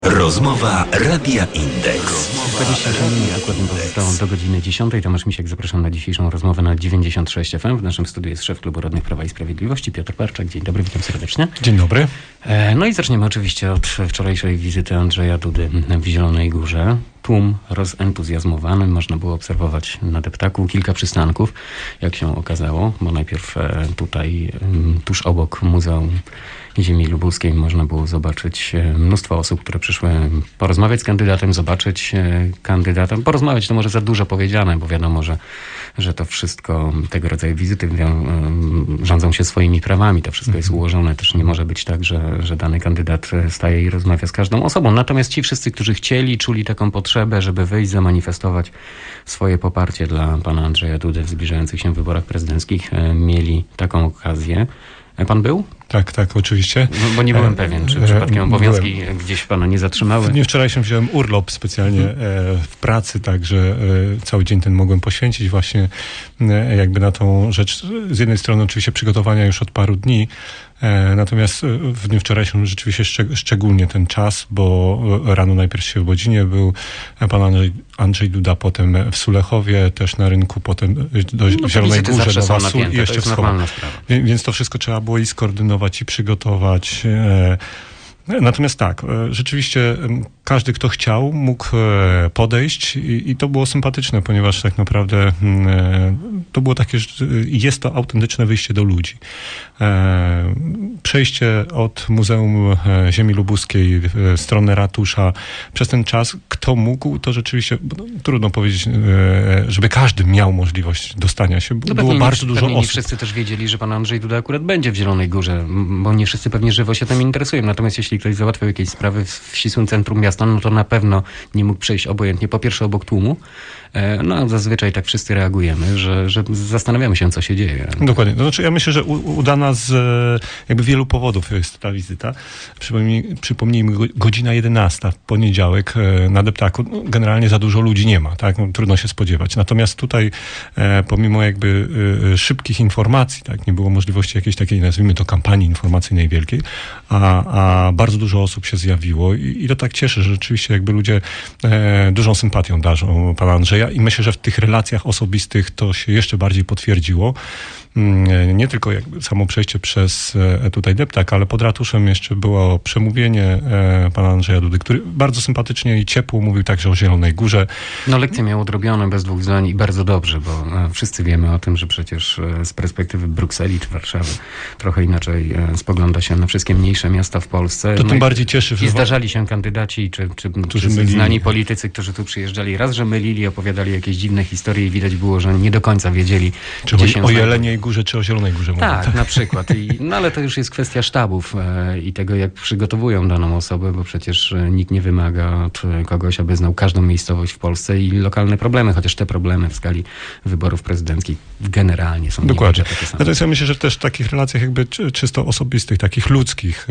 Rozmowa Radia Indeks. 27 minut dokładnie pozostało do godziny 10. Tomasz Misiek, zapraszam na dzisiejszą rozmowę na 96 FM. W naszym studiu jest szef Klubu Radnych Prawa i Sprawiedliwości, Piotr Parczak. Dzień dobry, witam serdecznie. Dzień dobry. No i zaczniemy oczywiście od wczorajszej wizyty Andrzeja Dudy w Zielonej Górze. Tłum rozentuzjazmowany, można było obserwować na deptaku kilka przystanków, jak się okazało, bo najpierw tutaj tuż obok Muzeum Ziemi Lubuskiej można było zobaczyć mnóstwo osób, które przyszły porozmawiać z kandydatem, zobaczyć kandydata. Porozmawiać to może za dużo powiedziane, bo wiadomo, że to wszystko, tego rodzaju wizyty rządzą się swoimi prawami. To wszystko jest ułożone. Też nie może być tak, że dany kandydat staje i rozmawia z każdą osobą. Natomiast ci wszyscy, którzy chcieli, czuli taką potrzebę, żeby wyjść, zamanifestować swoje poparcie dla pana Andrzeja Dudy w zbliżających się wyborach prezydenckich, mieli taką okazję. Pan był? Tak, oczywiście. Bo nie byłem pewien, czy przypadkiem obowiązki gdzieś pana nie zatrzymały. W dniu wczorajszym wziąłem urlop specjalnie w pracy, także cały dzień ten mogłem poświęcić właśnie jakby na tą rzecz. Z jednej strony oczywiście przygotowania już od paru dni, natomiast w dniu wczorajszym rzeczywiście szczególnie ten czas, bo rano najpierw się w Bodzinie był pan Andrzej Duda, potem w Sulechowie, też na rynku, potem do Zielonej Górze, Nowa Sól i jeszcze w Schowa. Więc to wszystko trzeba było i skoordynować, i przygotować. Natomiast tak, rzeczywiście każdy, kto chciał, mógł podejść i to było sympatyczne, ponieważ tak naprawdę to było takie, jest to autentyczne wyjście do ludzi. Przejście od Muzeum Ziemi Lubuskiej w stronę ratusza przez ten czas, kto mógł, to rzeczywiście trudno powiedzieć, żeby każdy miał możliwość dostania się. Było bardzo dużo osób. Nie wszyscy też wiedzieli, że pan Andrzej Duda akurat będzie w Zielonej Górze, bo nie wszyscy pewnie żywo się tym interesują. Natomiast jeśli ktoś załatwiał jakieś sprawy w ścisłym centrum miasta, no to na pewno nie mógł przejść obojętnie, po pierwsze obok tłumu, no zazwyczaj tak wszyscy reagujemy, że zastanawiamy się, co się dzieje. Dokładnie. To znaczy ja myślę, że udana z jakby wielu powodów jest ta wizyta. Przypomnijmy, godzina 11 w poniedziałek na deptaku. No, generalnie za dużo ludzi nie ma, tak? No, trudno się spodziewać. Natomiast tutaj pomimo jakby szybkich informacji, tak? Nie było możliwości jakiejś takiej, nazwijmy to, kampanii informacyjnej wielkiej, a bardzo dużo osób się zjawiło i to tak cieszy, że rzeczywiście jakby ludzie dużą sympatią darzą pana Andrzeja i myślę, że w tych relacjach osobistych to się jeszcze bardziej potwierdziło. Nie tylko jakby samo przejście przez tutaj deptak, ale pod ratuszem jeszcze było przemówienie pana Andrzeja Dudy, który bardzo sympatycznie i ciepło mówił także o Zielonej Górze. No lekcje miał odrobione bez dwóch zdań i bardzo dobrze, bo wszyscy wiemy o tym, że przecież z perspektywy Brukseli czy Warszawy trochę inaczej spogląda się na wszystkie mniejsze miasta w Polsce. To tym bardziej cieszy, że... I zdarzali się kandydaci czy znani politycy, którzy tu przyjeżdżali. Raz, że mylili, opowiadali jakieś dziwne historie i widać było, że nie do końca wiedzieli, czy gdzie się o Jeleniej Górze, czy o Zielonej Górze. Tak, na przykład. No ale to już jest kwestia sztabów i tego, jak przygotowują daną osobę, bo przecież nikt nie wymaga od kogoś, aby znał każdą miejscowość w Polsce i lokalne problemy, chociaż te problemy w skali wyborów prezydenckich generalnie są dokładnie takie same. Natomiast ja myślę, że też w takich relacjach jakby czysto osobistych, takich ludzkich,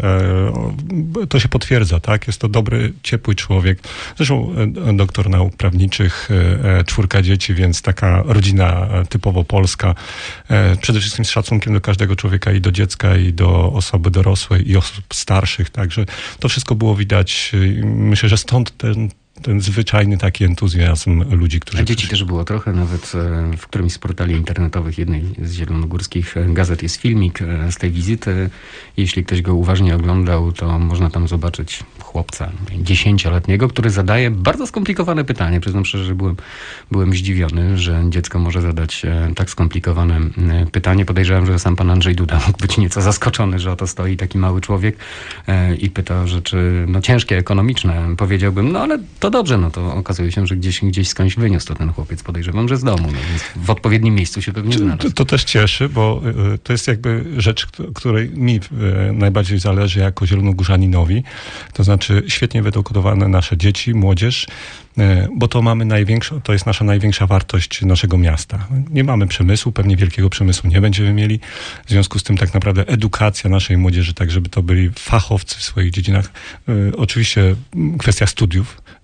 to się potwierdza, tak? Jest to dobry, ciepły człowiek. Zresztą doktor nauk prawniczych, 4 dzieci, więc taka rodzina typowo polska. Przede wszystkim z szacunkiem do każdego człowieka i do dziecka, i do osoby dorosłej, i osób starszych. Także to wszystko było widać. Myślę, że stąd ten zwyczajny taki entuzjazm ludzi, którzy... A dzieci też było trochę, nawet w którymś z portali internetowych jednej z zielonogórskich gazet jest filmik z tej wizyty. Jeśli ktoś go uważnie oglądał, to można tam zobaczyć chłopca 10-letniego, który zadaje bardzo skomplikowane pytanie. Przyznam szczerze, że byłem zdziwiony, że dziecko może zadać tak skomplikowane pytanie. Podejrzewam, że sam pan Andrzej Duda mógł być nieco zaskoczony, że oto stoi taki mały człowiek i pyta o rzeczy ciężkie, ekonomiczne. Powiedziałbym, no ale to dobrze, no to okazuje się, że gdzieś skądś wyniósł to ten chłopiec. Podejrzewam, że z domu, no więc w odpowiednim miejscu się pewnie znalazł. To też cieszy, bo to jest jakby rzecz, której mi najbardziej zależy jako zielonogórzaninowi. To znaczy świetnie wyedukowane nasze dzieci, młodzież, bo to jest nasza największa wartość naszego miasta. Nie mamy przemysłu, pewnie wielkiego przemysłu nie będziemy mieli. W związku z tym tak naprawdę edukacja naszej młodzieży, tak żeby to byli fachowcy w swoich dziedzinach. Oczywiście kwestia studiów,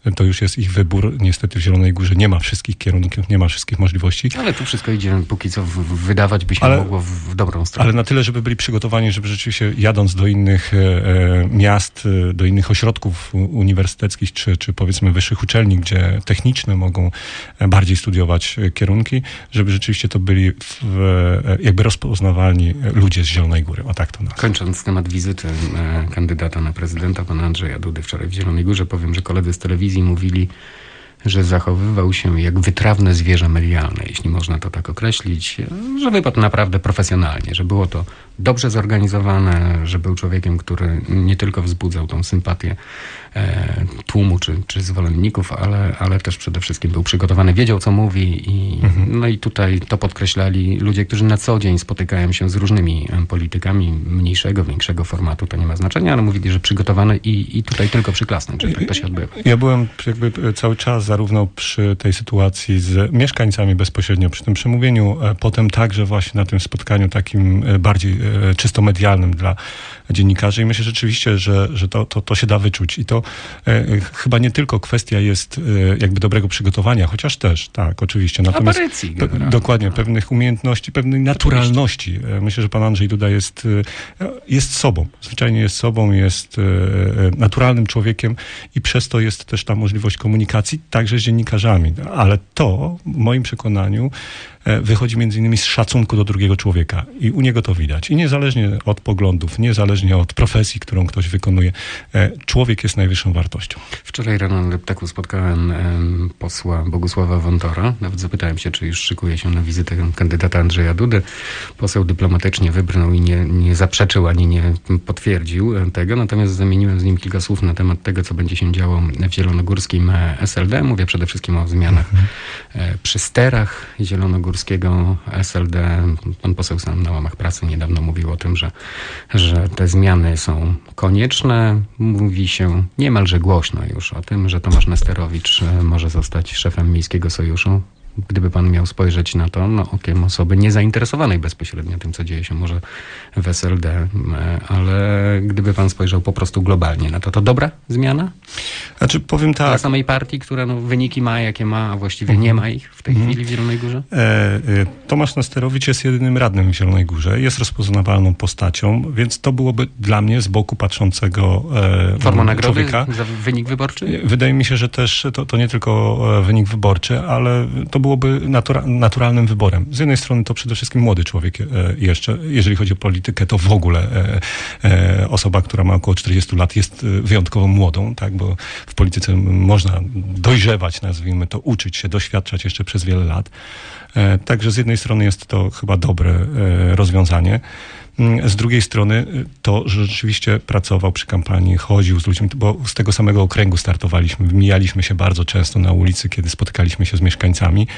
to już jest ich wybór. Niestety w Zielonej Górze nie ma wszystkich kierunków, nie ma wszystkich możliwości. Ale tu wszystko idzie póki co wydawać by się mogło w dobrą stronę. Ale na tyle, żeby byli przygotowani, żeby rzeczywiście jadąc do innych miast, do innych ośrodków uniwersyteckich, czy powiedzmy wyższych uczelni, gdzie techniczne mogą bardziej studiować kierunki, żeby rzeczywiście to byli jakby rozpoznawalni ludzie z Zielonej Góry. O tak to nazwę. Kończąc temat wizyty kandydata na prezydenta, pana Andrzeja Dudy wczoraj w Zielonej Górze, powiem, że koledzy z telewizji mówili, że zachowywał się jak wytrawne zwierzę medialne, jeśli można to tak określić, że wypadł naprawdę profesjonalnie, że było to dobrze zorganizowane, że był człowiekiem, który nie tylko wzbudzał tą sympatię tłumu czy zwolenników, ale też przede wszystkim był przygotowany, wiedział co mówi no i tutaj to podkreślali ludzie, którzy na co dzień spotykają się z różnymi politykami mniejszego, większego formatu, to nie ma znaczenia, ale mówili, że przygotowany i tutaj tylko przyklasnąć, że tak to się odbywa. Ja byłem jakby cały czas zarówno przy tej sytuacji z mieszkańcami bezpośrednio, przy tym przemówieniu, potem także właśnie na tym spotkaniu takim bardziej czysto medialnym dla dziennikarzy i myślę rzeczywiście, że to się da wyczuć i to chyba nie tylko kwestia jest jakby dobrego przygotowania, chociaż też, tak, oczywiście. Natomiast dokładnie, pewnych umiejętności, pewnej naturalności. Myślę, że pan Andrzej Duda jest sobą, zwyczajnie jest sobą, jest naturalnym człowiekiem i przez to jest też ta możliwość komunikacji także z dziennikarzami, ale to w moim przekonaniu wychodzi między innymi z szacunku do drugiego człowieka i u niego to widać. I niezależnie od poglądów, niezależnie od profesji, którą ktoś wykonuje, człowiek jest najwyższą wartością. Wczoraj rano na Deptaku spotkałem posła Bogusława Wontora. Nawet zapytałem się, czy już szykuje się na wizytę kandydata Andrzeja Dudy. Poseł dyplomatycznie wybrnął i nie zaprzeczył, ani nie potwierdził tego. Natomiast zamieniłem z nim kilka słów na temat tego, co będzie się działo w zielonogórskim SLD. Mówię przede wszystkim o zmianach przy sterach zielonogórskiego SLD. Pan poseł sam na łamach prasy niedawno mówił o tym, że te zmiany są konieczne. Mówi się niemalże głośno już o tym, że Tomasz Nesterowicz może zostać szefem Miejskiego Sojuszu. Gdyby pan miał spojrzeć na to okiem osoby niezainteresowanej bezpośrednio tym, co dzieje się może w SLD, ale gdyby pan spojrzał po prostu globalnie na to dobra zmiana? Znaczy, powiem tak. Dla samej partii, która wyniki ma, jakie ma, a właściwie nie ma ich w tej chwili w Zielonej Górze? Tomasz Nesterowicz jest jedynym radnym w Zielonej Górze, jest rozpoznawalną postacią, więc to byłoby dla mnie z boku patrzącego forma nagrody człowieka. Za wynik wyborczy? Wydaje mi się, że też to nie tylko wynik wyborczy, ale to byłoby naturalnym wyborem. Z jednej strony to przede wszystkim młody człowiek jeszcze, jeżeli chodzi o politykę, to w ogóle osoba, która ma około 40 lat jest wyjątkowo młodą, tak, bo w polityce można dojrzewać, nazwijmy to, uczyć się, doświadczać jeszcze przez wiele lat. Także z jednej strony jest to chyba dobre rozwiązanie. Z drugiej strony to, że rzeczywiście pracował przy kampanii, chodził z ludźmi, bo z tego samego okręgu startowaliśmy, mijaliśmy się bardzo często na ulicy, kiedy spotykaliśmy się z mieszkańcami.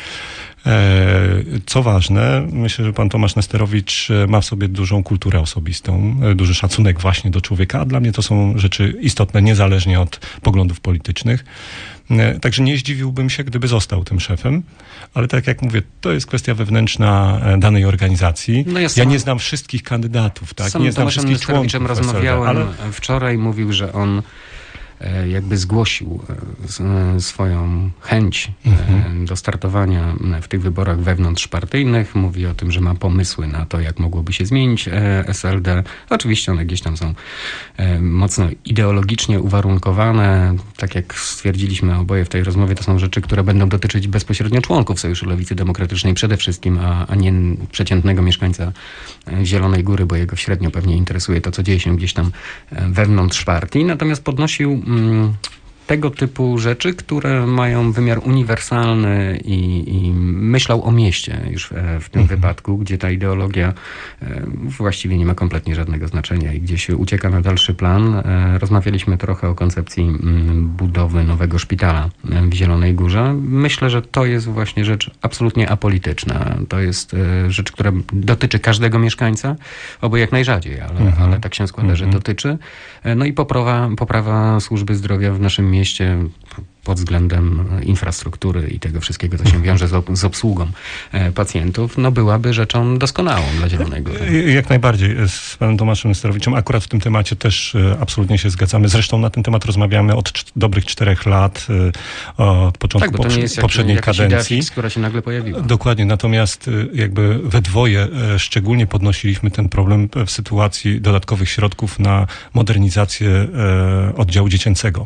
Co ważne, myślę, że pan Tomasz Nesterowicz ma w sobie dużą kulturę osobistą, duży szacunek właśnie do człowieka, a dla mnie to są rzeczy istotne, niezależnie od poglądów politycznych. Także nie zdziwiłbym się, gdyby został tym szefem, ale tak jak mówię, to jest kwestia wewnętrzna danej organizacji. Ja nie znam wszystkich kandydatów, tak? Nie znam wszystkich członków. Rozmawiałem wczoraj, mówił, że on jakby zgłosił swoją chęć do startowania w tych wyborach wewnątrzpartyjnych. Mówi o tym, że ma pomysły na to, jak mogłoby się zmienić SLD. Oczywiście one gdzieś tam są mocno ideologicznie uwarunkowane. Tak jak stwierdziliśmy oboje w tej rozmowie, to są rzeczy, które będą dotyczyć bezpośrednio członków Sojuszu Lewicy Demokratycznej przede wszystkim, a nie przeciętnego mieszkańca Zielonej Góry, bo jego średnio pewnie interesuje to, co dzieje się gdzieś tam wewnątrz partii. Natomiast podnosił tego typu rzeczy, które mają wymiar uniwersalny i myślał o mieście już w tym wypadku, gdzie ta ideologia właściwie nie ma kompletnie żadnego znaczenia i gdzieś ucieka na dalszy plan. Rozmawialiśmy trochę o koncepcji budowy nowego szpitala w Zielonej Górze. Myślę, że to jest właśnie rzecz absolutnie apolityczna. To jest rzecz, która dotyczy każdego mieszkańca, oby jak najrzadziej, ale tak się składa, że dotyczy. No i poprawa służby zdrowia w naszym mieście. pod względem infrastruktury i tego wszystkiego, co się wiąże z obsługą pacjentów, no byłaby rzeczą doskonałą dla Zielonej Góry. Jak najbardziej. Z panem Tomaszem Sterowiczem akurat w tym temacie też absolutnie się zgadzamy. Zresztą na ten temat rozmawiamy od dobrych 4 lat, od początku poprzedniej kadencji. Idea, która się nagle pojawiła. Dokładnie, natomiast jakby we dwoje szczególnie podnosiliśmy ten problem w sytuacji dodatkowych środków na modernizację oddziału dziecięcego.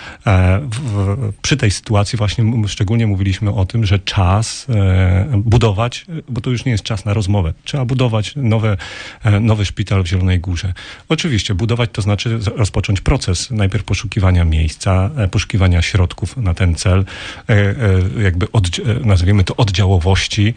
Przy tej sytuacji właśnie szczególnie mówiliśmy o tym, że czas budować, bo to już nie jest czas na rozmowę. Trzeba budować nowy szpital w Zielonej Górze. Oczywiście budować to znaczy rozpocząć proces najpierw poszukiwania miejsca, poszukiwania środków na ten cel, jakby nazwijmy to oddziałowości,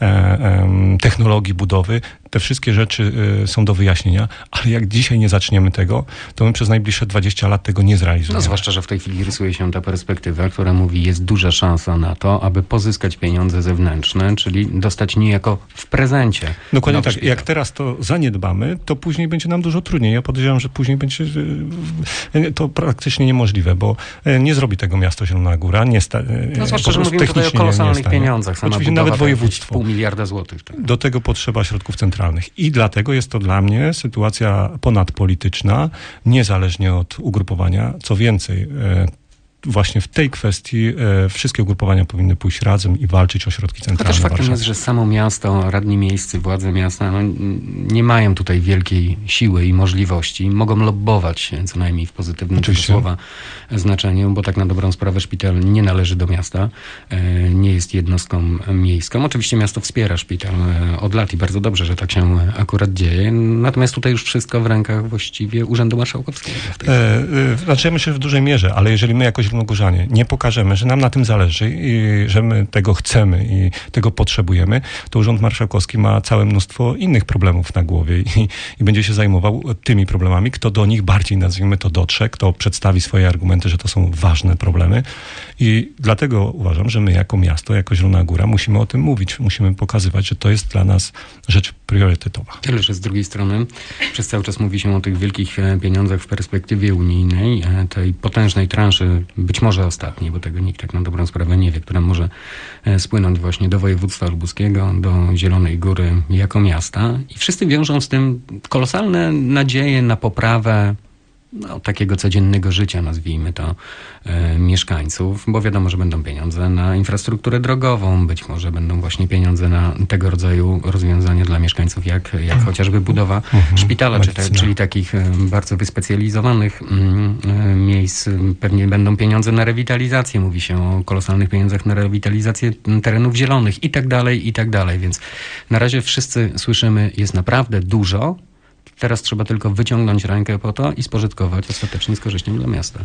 technologii budowy. Te wszystkie rzeczy są do wyjaśnienia, ale jak dzisiaj nie zaczniemy tego, to my przez najbliższe 20 lat tego nie zrealizujemy. No zwłaszcza, że w tej chwili rysuje się ta perspektywa, która mówi, jest duża szansa na to, aby pozyskać pieniądze zewnętrzne, czyli dostać niejako w prezencie. Dokładnie tak. Jak teraz to zaniedbamy, to później będzie nam dużo trudniej. Ja podejrzewam, że później będzie to praktycznie niemożliwe, bo nie zrobi tego miasto Zielona Góra. No zwłaszcza, że mówimy tutaj o kolosalnych pieniądzach. Sama oczywiście nawet województwo. 0,5 miliarda złotych. Tak. Do tego potrzeba środków centralnych. I dlatego jest to dla mnie sytuacja ponadpolityczna, niezależnie od ugrupowania. Co więcej, właśnie w tej kwestii wszystkie ugrupowania powinny pójść razem i walczyć o środki centralne. Chociaż faktem jest, że samo miasto, radni miejscy, władze miasta nie mają tutaj wielkiej siły i możliwości. Mogą lobbować, co najmniej w pozytywnym tego słowa znaczeniu, bo tak na dobrą sprawę szpital nie należy do miasta, nie jest jednostką miejską. Oczywiście miasto wspiera szpital od lat i bardzo dobrze, że tak się akurat dzieje. Natomiast tutaj już wszystko w rękach właściwie Urzędu Marszałkowskiego. Znaczy ja myślę, że w dużej mierze, ale jeżeli my jako Zielonogórzanie nie pokażemy, że nam na tym zależy i że my tego chcemy i tego potrzebujemy, to Urząd Marszałkowski ma całe mnóstwo innych problemów na głowie i będzie się zajmował tymi problemami, kto do nich bardziej, nazwijmy to, dotrze, kto przedstawi swoje argumenty, że to są ważne problemy. I dlatego uważam, że my jako miasto, jako Zielona Góra musimy o tym mówić. Musimy pokazywać, że to jest dla nas rzecz priorytetowa. Tyle, że z drugiej strony przez cały czas mówi się o tych wielkich pieniądzach w perspektywie unijnej, tej potężnej transzy, być może ostatniej, bo tego nikt tak na dobrą sprawę nie wie, która może spłynąć właśnie do województwa lubuskiego, do Zielonej Góry jako miasta. I wszyscy wiążą z tym kolosalne nadzieje na poprawę takiego codziennego życia, nazwijmy to, mieszkańców, bo wiadomo, że będą pieniądze na infrastrukturę drogową, być może będą właśnie pieniądze na tego rodzaju rozwiązania dla mieszkańców, jak chociażby budowa szpitala, czyli takich bardzo wyspecjalizowanych miejsc. Pewnie będą pieniądze na rewitalizację. Mówi się o kolosalnych pieniądzach na rewitalizację terenów zielonych i tak dalej. Więc na razie wszyscy słyszymy, jest naprawdę dużo. Teraz trzeba tylko wyciągnąć rękę po to i spożytkować ostatecznie z korzyścią dla miasta.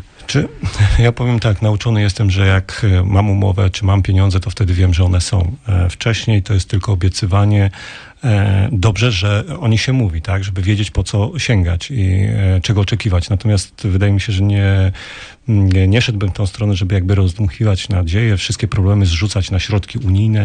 Ja powiem tak, nauczony jestem, że jak mam umowę, czy mam pieniądze, to wtedy wiem, że one są. Wcześniej to jest tylko obiecywanie. Dobrze, że o nich się mówi, tak, żeby wiedzieć, po co sięgać i czego oczekiwać. Natomiast wydaje mi się, że nie szedłbym w tą stronę, żeby jakby rozdmuchiwać nadzieję, wszystkie problemy zrzucać na środki unijne,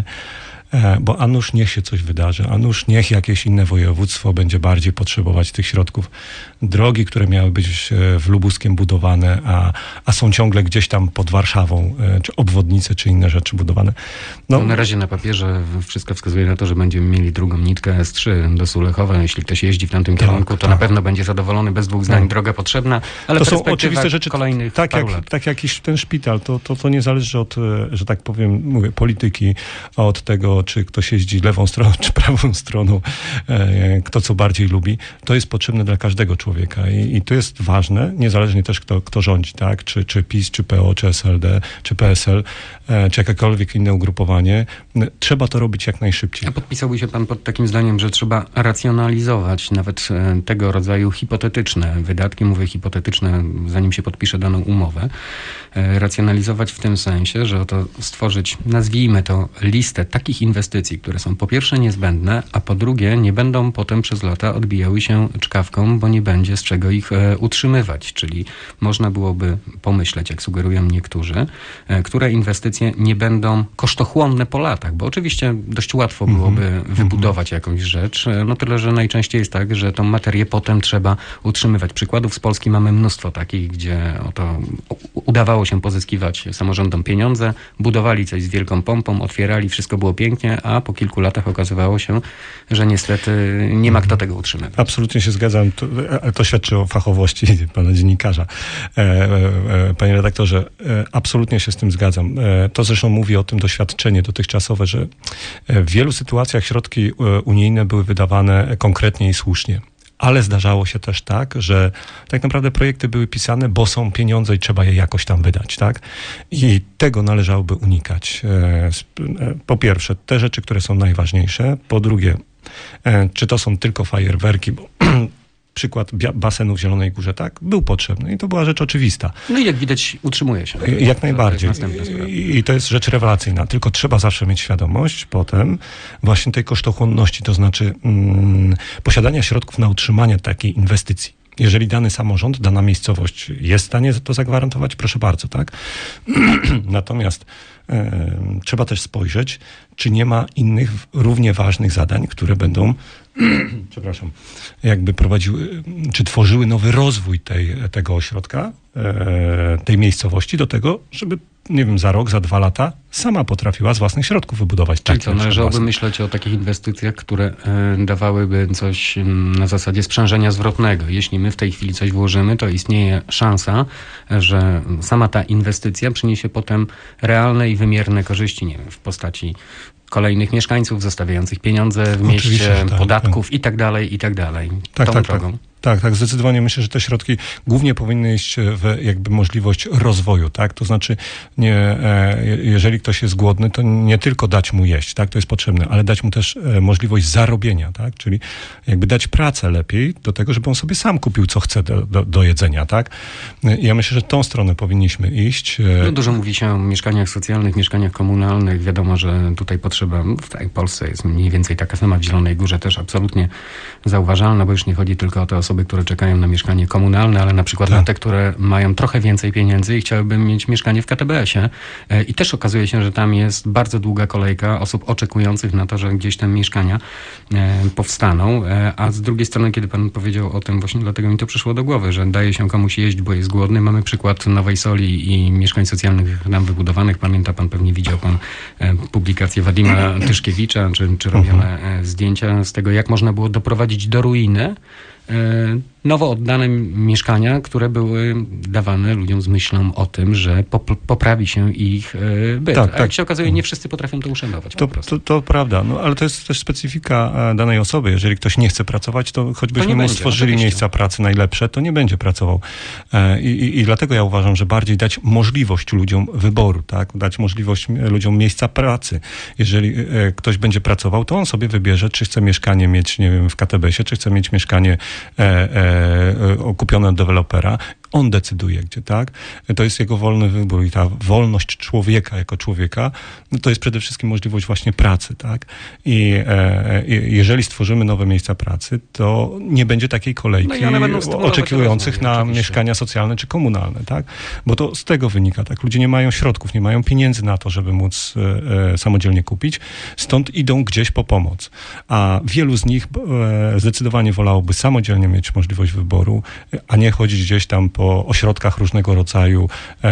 bo a nuż niech się coś wydarzy, a nuż niech jakieś inne województwo będzie bardziej potrzebować tych środków. Drogi, które miały być w Lubuskiem budowane, a są ciągle gdzieś tam pod Warszawą, czy obwodnice, czy inne rzeczy budowane. No, na razie na papierze wszystko wskazuje na to, że będziemy mieli drugą nitkę S3 do Sulechowa. Jeśli ktoś jeździ w tamtym kierunku, to na pewno będzie zadowolony, bez dwóch zdań, droga potrzebna, ale to są oczywiste rzeczy, kolejnych tak jak ten szpital, to nie zależy od, że tak powiem, mówię, polityki, od tego, czy ktoś jeździ lewą stroną, czy prawą stroną, kto co bardziej lubi. To jest potrzebne dla każdego człowieka i to jest ważne, niezależnie też kto rządzi, tak? Czy PiS, czy PO, czy SLD, czy PSL, czy jakiekolwiek inne ugrupowanie. Trzeba to robić jak najszybciej. A podpisałby się pan pod takim zdaniem, że trzeba racjonalizować nawet tego rodzaju hipotetyczne wydatki, mówię hipotetyczne, zanim się podpisze daną umowę, racjonalizować w tym sensie, że oto stworzyć, nazwijmy to, listę takich inwestycji, inwestycji, które są po pierwsze niezbędne, a po drugie nie będą potem przez lata odbijały się czkawką, bo nie będzie z czego ich utrzymywać. Czyli można byłoby pomyśleć, jak sugerują niektórzy, które inwestycje nie będą kosztochłonne po latach, bo oczywiście dość łatwo byłoby wybudować jakąś rzecz, no tyle, że najczęściej jest tak, że tą materię potem trzeba utrzymywać. Przykładów z Polski mamy mnóstwo takich, gdzie oto udawało się pozyskiwać samorządom pieniądze, budowali coś z wielką pompą, otwierali, wszystko było pięknie, a po kilku latach okazywało się, że niestety nie ma kto tego utrzymywać. Absolutnie się zgadzam. To świadczy o fachowości pana dziennikarza. Panie redaktorze, absolutnie się z tym zgadzam. To zresztą mówi o tym doświadczenie dotychczasowe, że w wielu sytuacjach środki unijne były wydawane konkretnie i słusznie. Ale zdarzało się też tak, że tak naprawdę projekty były pisane, bo są pieniądze i trzeba je jakoś tam wydać, tak? I tego należałoby unikać. Po pierwsze, te rzeczy, które są najważniejsze. Po drugie, czy to są tylko fajerwerki, bo przykład basenu w Zielonej Górze, tak, był potrzebny i to była rzecz oczywista. No i jak widać, utrzymuje się. Jak najbardziej. I to jest rzecz rewelacyjna. Tylko trzeba zawsze mieć świadomość potem właśnie tej kosztochłonności, to znaczy posiadania środków na utrzymanie takiej inwestycji. Jeżeli dany samorząd, dana miejscowość jest w stanie to zagwarantować, proszę bardzo, tak? Natomiast trzeba też spojrzeć, czy nie ma innych równie ważnych zadań, które będą przepraszam, jakby prowadziły, czy tworzyły nowy rozwój tego ośrodka, tej miejscowości do tego, żeby, nie wiem, za rok, za 2 lata sama potrafiła z własnych środków wybudować. Czyli co, należałoby myśleć o takich inwestycjach, które dawałyby coś na zasadzie sprzężenia zwrotnego. Jeśli my w tej chwili coś włożymy, to istnieje szansa, że sama ta inwestycja przyniesie potem realne i wymierne korzyści, nie wiem, w postaci kolejnych mieszkańców zostawiających pieniądze w mieście, podatków i tak dalej, i tak dalej. Tą drogą. Tak, zdecydowanie myślę, że te środki głównie powinny iść w jakby możliwość rozwoju, tak? To znaczy, jeżeli ktoś jest głodny, to nie tylko dać mu jeść, tak? To jest potrzebne, ale dać mu też możliwość zarobienia, tak? Czyli jakby dać pracę lepiej do tego, żeby on sobie sam kupił, co chce do jedzenia, tak? Ja myślę, że tą stronę powinniśmy iść. No, dużo mówi się o mieszkaniach socjalnych, mieszkaniach komunalnych. Wiadomo, że tutaj potrzeba, w Polsce jest mniej więcej taka sama, w Zielonej Górze też absolutnie zauważalna, bo już nie chodzi tylko o te osoby, które czekają na mieszkanie komunalne, ale na przykład na te, które mają trochę więcej pieniędzy i chciałyby mieć mieszkanie w KTBS-ie. I też okazuje się, że tam jest bardzo długa kolejka osób oczekujących na to, że gdzieś te mieszkania powstaną. A z drugiej strony, kiedy pan powiedział o tym, właśnie dlatego mi to przyszło do głowy, że daje się komuś jeść, bo jest głodny. Mamy przykład Nowej Soli i mieszkań socjalnych tam wybudowanych. Pamięta pan, pewnie widział pan publikację Wadima Tyszkiewicza, czy robione zdjęcia z tego, jak można było doprowadzić do ruiny nowo oddane mieszkania, które były dawane ludziom z myślą o tym, że poprawi się ich byt. A jak się okazuje, nie wszyscy potrafią to uszanować. To prawda, no, ale to jest też specyfika danej osoby. Jeżeli ktoś nie chce pracować, to choćbyśmy mu stworzyli miejsca pracy najlepsze, to nie będzie pracował. I dlatego ja uważam, że bardziej dać możliwość ludziom wyboru, tak? Dać możliwość ludziom miejsca pracy. Jeżeli ktoś będzie pracował, to on sobie wybierze, czy chce mieszkanie mieć, nie wiem, w KTBS-ie, czy chce mieć mieszkanie kupione od dewelopera. On decyduje, gdzie, tak? To jest jego wolny wybór i ta wolność człowieka jako człowieka, no to jest przede wszystkim możliwość właśnie pracy, tak? I jeżeli stworzymy nowe miejsca pracy, to nie będzie takiej kolejki oczekujących na mieszkania socjalne czy komunalne, tak? Bo to z tego wynika, tak? Ludzie nie mają środków, nie mają pieniędzy na to, żeby móc samodzielnie kupić, stąd idą gdzieś po pomoc. A wielu z nich zdecydowanie wolałoby samodzielnie mieć możliwość wyboru, a nie chodzić gdzieś tam po ośrodkach różnego rodzaju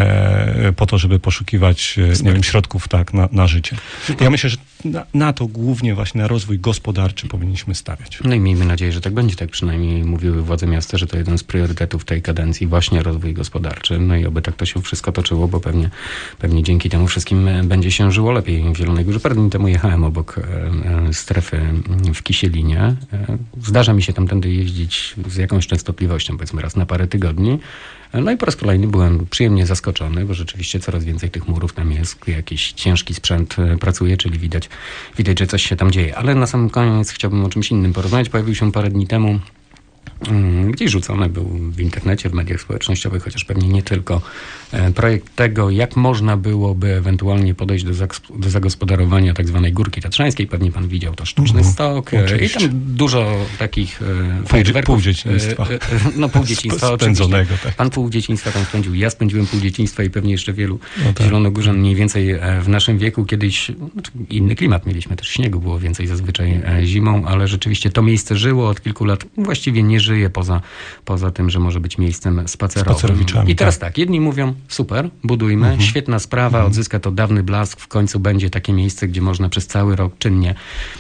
po to, żeby poszukiwać, nie wiem, środków tak, na życie. Ja myślę, że na to głównie właśnie na rozwój gospodarczy powinniśmy stawiać. No i miejmy nadzieję, że tak będzie, tak przynajmniej mówiły władze miasta, że to jeden z priorytetów tej kadencji, właśnie rozwój gospodarczy. No i oby tak to się wszystko toczyło, bo pewnie dzięki temu wszystkim będzie się żyło lepiej w Zielonej Górze. Parę dni temu jechałem obok strefy w Kisielinie. Zdarza mi się tamtędy jeździć z jakąś częstotliwością, powiedzmy raz na parę tygodni. No i po raz kolejny byłem przyjemnie zaskoczony, bo rzeczywiście coraz więcej tych murów tam jest, jakiś ciężki sprzęt pracuje, czyli widać, że coś się tam dzieje. Ale na sam koniec chciałbym o czymś innym porozmawiać. Pojawił się parę dni temu gdzieś rzucony był w internecie, w mediach społecznościowych, chociaż pewnie nie tylko, projekt tego, jak można byłoby ewentualnie podejść do zagospodarowania tak zwanej Górki Tatrzańskiej. Pewnie pan widział to sztuczny stok i tam dużo takich fajerwerków. Pół dzieciństwa. No pół dzieciństwa spędzonego. Tak. Pan pół dzieciństwa tam spędził, ja spędziłem pół dzieciństwa i pewnie jeszcze wielu zielonogórzan mniej więcej w naszym wieku. Kiedyś inny klimat mieliśmy, też śniegu było więcej zazwyczaj zimą, ale rzeczywiście to miejsce żyło od kilku lat. Właściwie nie żyje poza tym, że może być miejscem spacerowym. I teraz tak, jedni mówią, super, budujmy, świetna sprawa, odzyska to dawny blask, w końcu będzie takie miejsce, gdzie można przez cały rok czynnie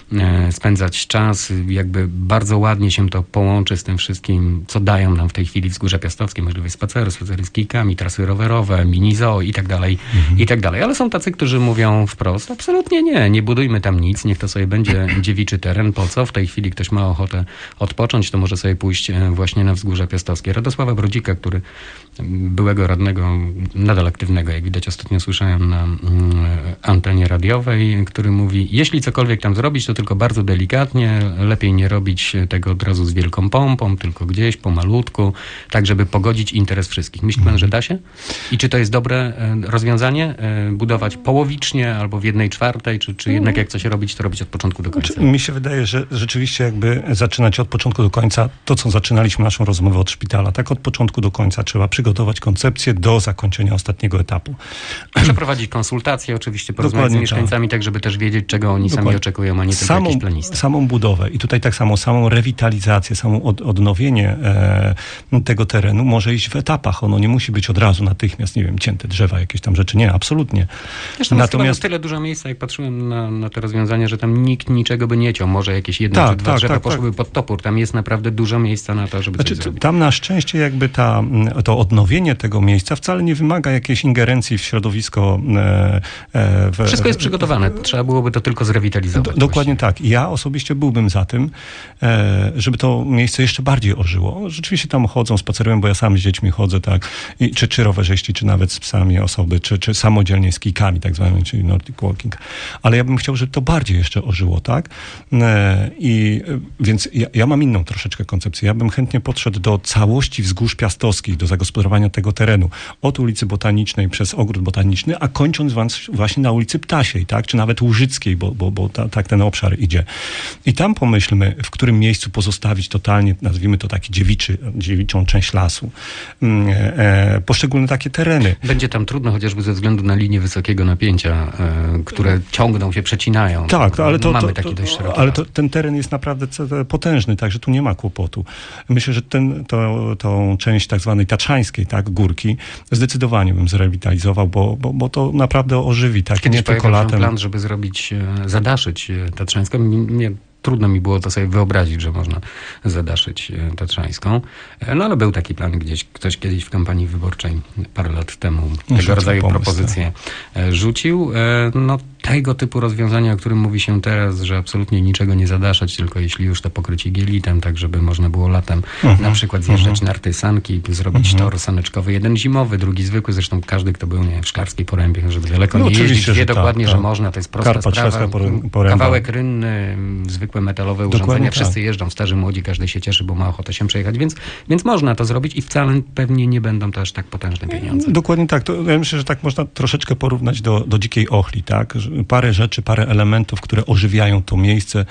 spędzać czas, jakby bardzo ładnie się to połączy z tym wszystkim, co dają nam w tej chwili Wzgórza Piastowskie, możliwość spacery z kijkami, trasy rowerowe, mini zoo i tak dalej, i tak dalej. Ale są tacy, którzy mówią wprost, absolutnie nie budujmy tam nic, niech to sobie będzie dziewiczy teren, po co? W tej chwili ktoś ma ochotę odpocząć, to może sobie pójść właśnie na Wzgórza Piastowskie. Radosława Brodzika, który byłego radnego, nadal aktywnego, jak widać ostatnio słyszałem na antenie radiowej, który mówi, jeśli cokolwiek tam zrobić, to tylko bardzo delikatnie, lepiej nie robić tego od razu z wielką pompą, tylko gdzieś pomalutku, tak żeby pogodzić interes wszystkich. Myśli pan, że da się? I czy to jest dobre rozwiązanie? Budować połowicznie albo w 1/4, czy jednak jak coś robić, to robić od początku do końca? Mi się wydaje, że rzeczywiście jakby zaczynać od początku do końca, to co zaczynaliśmy naszą rozmowę od szpitala, tak od początku do końca trzeba przygotować koncepcję do zakończenia ostatniego etapu. Przeprowadzić konsultacje, oczywiście porozmawiać z mieszkańcami, tak żeby też wiedzieć, czego oni sami oczekują, a nie tylko jakiś planista. Samą budowę i tutaj tak samo samą rewitalizację, samo odnowienie tego terenu może iść w etapach. Ono nie musi być od razu natychmiast, nie wiem, cięte drzewa, jakieś tam rzeczy. Nie, absolutnie. Zresztą natomiast tyle dużo miejsca, jak patrzyłem na te rozwiązania, że tam nikt niczego by nie ciął. Może jakieś jedno czy dwa drzewa poszłyby pod topór. Tam jest naprawdę dużo miejsca na to, żeby coś zrobić. Tam na szczęście jakby to odnowienie tego miejsca wcale nie wymaga jakiejś ingerencji w środowisko. Wszystko jest przygotowane. Trzeba byłoby to tylko zrewitalizować. Dokładnie tak. Ja osobiście byłbym za tym, żeby to miejsce jeszcze bardziej ożyło. Rzeczywiście tam chodzą, spacerują, bo ja sam z dziećmi chodzę, tak, czy rowerzyści, czy nawet z psami osoby, czy samodzielnie z kijkami, tak zwanymi, czyli Nordic Walking. Ale ja bym chciał, żeby to bardziej jeszcze ożyło, tak? Więc ja mam inną troszeczkę koncepcję. Ja bym chętnie podszedł do całości Wzgórz Piastowskich, do zagospodarowania tego terenu. Od ulicy Botanicznej przez Ogród Botaniczny, a kończąc właśnie na ulicy Ptasiej, tak? Czy nawet Łużyckiej, bo tak ten obszar idzie. I tam pomyślmy, w którym miejscu pozostawić totalnie, nazwijmy to taki dziewiczą część lasu. Poszczególne takie tereny. Będzie tam trudno, chociażby ze względu na linię wysokiego napięcia, które ciągną się, przecinają. Tak, ale mamy taki dość szeroki. Ale ten teren jest naprawdę potężny, także tu nie ma kłopotu. Myślę, że tą część tak zwanej tatrzańskiej, tak, górki, zdecydowanie bym zrewitalizował, bo to naprawdę ożywi, tak, Kiedyś nie tylko latem. plan, żeby zadaszyć Tatrzańską. Trudno mi było to sobie wyobrazić, że można zadaszyć Tatrzańską. No ale był taki plan gdzieś, ktoś kiedyś w kampanii wyborczej parę lat temu tego rodzaju propozycję rzucił. No tego typu rozwiązania, o którym mówi się teraz, że absolutnie niczego nie zadaszać, tylko jeśli już to pokryć igielitem, tak żeby można było latem na przykład zjeżdżać narty, sanki, zrobić tor saneczkowy, jeden zimowy, drugi zwykły. Zresztą każdy, kto był w Szklarskiej Porębie, żeby daleko nie jeździć, wie dokładnie, że można. To jest prosta sprawa. Kawałek rynny, zwykłe metalowe urządzenia. Wszyscy jeżdżą, starzy, młodzi, każdy się cieszy, bo ma ochotę się przejechać, więc można to zrobić i wcale pewnie nie będą to aż tak potężne pieniądze. Dokładnie tak. To ja myślę, że tak można troszeczkę porównać do Dzikiej Ochli, tak? Parę rzeczy, parę elementów, które ożywiają to miejsce,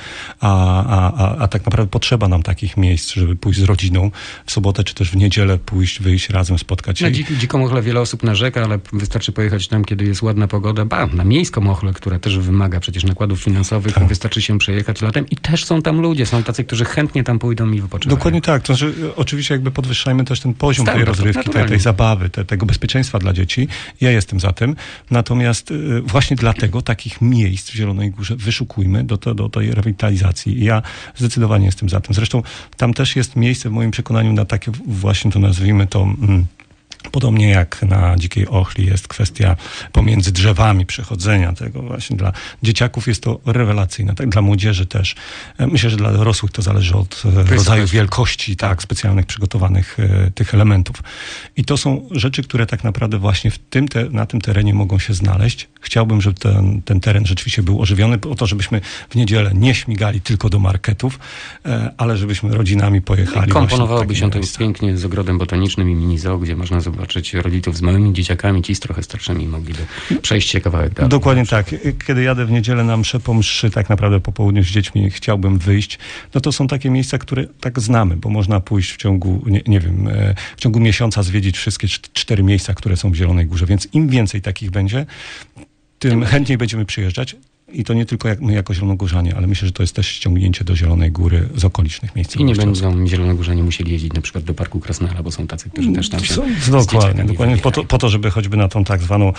a tak naprawdę potrzeba nam takich miejsc, żeby pójść z rodziną w sobotę, czy też w niedzielę pójść, wyjść razem, spotkać się. Na Dziką Ochlę wiele osób narzeka, ale wystarczy pojechać tam, kiedy jest ładna pogoda. Na Miejską Ochlę, która też wymaga przecież nakładów finansowych, wystarczy się przejechać latem i też są tam ludzie, są tacy, którzy chętnie tam pójdą i wypoczywają. Dokładnie tak. To znaczy, oczywiście jakby podwyższajmy też ten poziom tej rozrywki, tej zabawy, tego bezpieczeństwa dla dzieci. Ja jestem za tym. Natomiast właśnie dlatego takich miejsc w Zielonej Górze wyszukujmy do tej rewitalizacji. I ja zdecydowanie jestem za tym. Zresztą tam też jest miejsce w moim przekonaniu na takie właśnie, to nazwijmy to Podobnie jak na Dzikiej Ochli jest kwestia pomiędzy drzewami przechodzenia tego właśnie. Dla dzieciaków jest to rewelacyjne, tak? Dla młodzieży też. Myślę, że dla dorosłych to zależy od rodzaju wielkości, tak, specjalnych przygotowanych tych elementów. I to są rzeczy, które tak naprawdę właśnie na tym terenie mogą się znaleźć. Chciałbym, żeby ten teren rzeczywiście był ożywiony, po to, żebyśmy w niedzielę nie śmigali tylko do marketów, ale żebyśmy rodzinami pojechali. Komponowałoby się to pięknie z ogrodem botanicznym i mini zoo, gdzie można zobaczyć rodziców z małymi dzieciakami, ci z trochę starszymi mogliby przejść się kawałek dalej. Dokładnie tak. Kiedy jadę w niedzielę na mszę po mszy, tak naprawdę po południu z dziećmi chciałbym wyjść, no to są takie miejsca, które tak znamy, bo można pójść w ciągu, nie wiem, w ciągu miesiąca zwiedzić wszystkie 4 miejsca, które są w Zielonej Górze, więc im więcej takich będzie, tym chętniej będziemy przyjeżdżać. I to nie tylko my jako zielonogórzanie, ale myślę, że to jest też ściągnięcie do Zielonej Góry z okolicznych miejsc. I nie będą zielonogórzanie musieli jeździć na przykład do Parku Krasnala, bo są tacy, którzy też tam się Dokładnie. Po to, żeby choćby na tą tak zwaną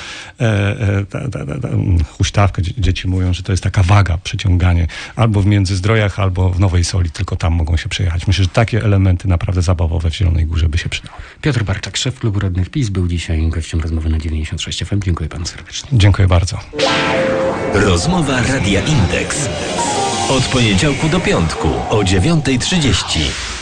huśtawkę, dzieci mówią, że to jest taka waga, przyciąganie albo w Międzyzdrojach, albo w Nowej Soli, tylko tam mogą się przejechać. Myślę, że takie elementy naprawdę zabawowe w Zielonej Górze by się przydały. Piotr Barczak, szef Klubu Radnych PiS, był dzisiaj gościem rozmowy na 96 FM. Dziękuję panu serdecznie. Dziękuję bardzo. Rozmowa Radia Indeks. Od poniedziałku do piątku o 9:30.